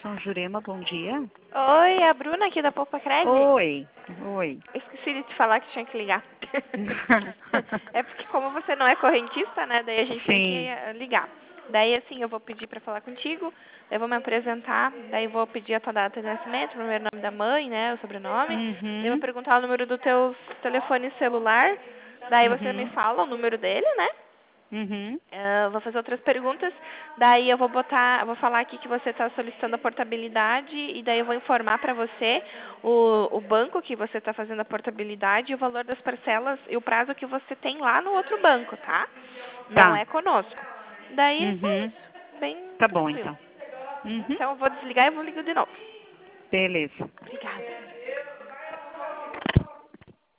Fundação Jurema, bom dia. Oi, a Bruna aqui da Poupa Cred. Oi. Esqueci de te falar que tinha que ligar. É porque como você não é correntista, né? Daí a gente tem que Sim. ligar. Daí assim, eu vou pedir pra falar contigo, eu vou me apresentar, daí vou pedir a tua data de nascimento, o primeiro nome da mãe, né, o sobrenome. Daí eu vou Uhum. perguntar o número do teu telefone celular, daí você me Uhum. fala o número dele, né? Uhum. Eu vou fazer outras perguntas, daí eu vou falar aqui que você está solicitando a portabilidade e daí eu vou informar para você o banco que você está fazendo a portabilidade e o valor das parcelas e o prazo que você tem lá no outro banco, tá? Não Tá. é conosco. Daí é só Uhum. isso, bem Tá bom, tranquilo. então. Uhum. Então eu vou desligar e vou ligar de novo. Beleza. Obrigada.